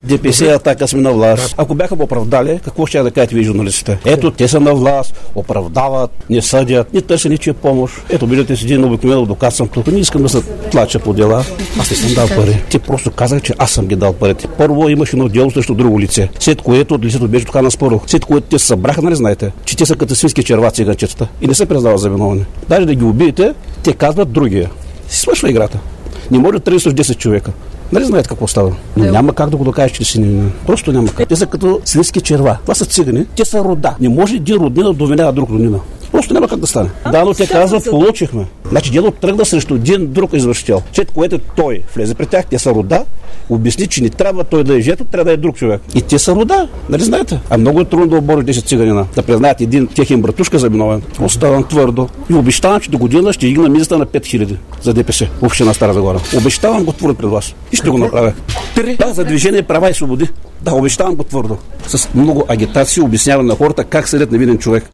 ДПС и Атака сме на власт. Ако бяха оправдали, какво ще да кажете вие, журналистите? Ето, те са на власт, оправдават, не съдят, не търся ничия помощ. Ето, виждате си един обикновен адвокат съм тук. Не искам да се тлача по дела. Аз не съм дал пари. Те просто казах, че аз съм ги дал парите. Първо имаше едно дело срещу друго лице. След което от лицето беше така наспоро. След което те се събраха, нали знаете, че те са като свински черва циганчетата и не се признават за виновни. Даже да ги убиете, те казват другия. Си свършва играта. Не може да тръгнеш с 10 човека. Нали знаете какво става? Но няма как да го докажеш, че си невинен. Просто няма как. Те са като свински черва. Това са цигани. Те са рода. Не може един роднина да довинява друг роднина. Просто няма как да стане. Да, но те казват, получихме. Значи дело тръгна срещу един друг извършител. След което той влезе при тях, те са рода, обясни, че не трябва той да е жето, трябва да е друг човек. И те са рода, нали знаете? А много е трудно да обориш 10 циганина. Да признаят един техен братушка за виновен. Оставам твърдо. И обещавам, че до година ще ги на мизата на 5000 за ДПС, община Стара Загора. Обещавам го твърдо пред вас. И ще го направя. Да, за движение права и свободи. Да, обещавам го твърдо. С много агитации обяснявам на хората как съдят невинен човек.